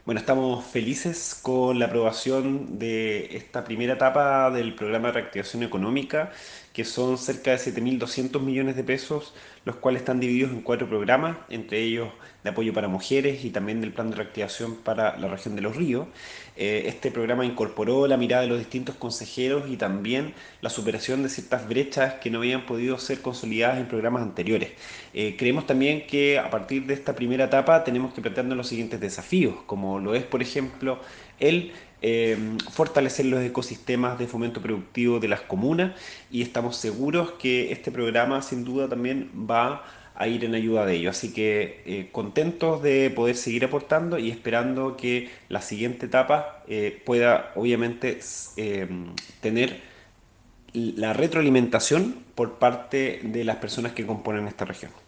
Bueno, estamos felices con la aprobación de esta primera etapa del programa de reactivación económica, que son cerca de 7.200 millones de pesos, los cuales están divididos en cuatro programas, entre ellos de apoyo para mujeres y también del plan de reactivación para la región de Los Ríos. Este programa incorporó la mirada de los distintos consejeros y también la superación de ciertas brechas que no habían podido ser consolidadas en programas anteriores. Creemos también que a partir de esta primera etapa tenemos que plantearnos los siguientes desafíos, como lo es, por ejemplo, el fortalecer los ecosistemas de fomento productivo de las comunas, y estamos seguros que este programa sin duda también va a ir en ayuda de ello. Así que contentos de poder seguir aportando y esperando que la siguiente etapa pueda obviamente tener la retroalimentación por parte de las personas que componen esta región.